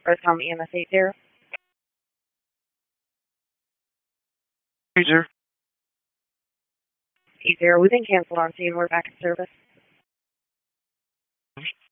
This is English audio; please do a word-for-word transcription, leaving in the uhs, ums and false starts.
Earthcom E M S eight zero. Eight zero. Eight zero, we've been canceled on scene. We're back in service.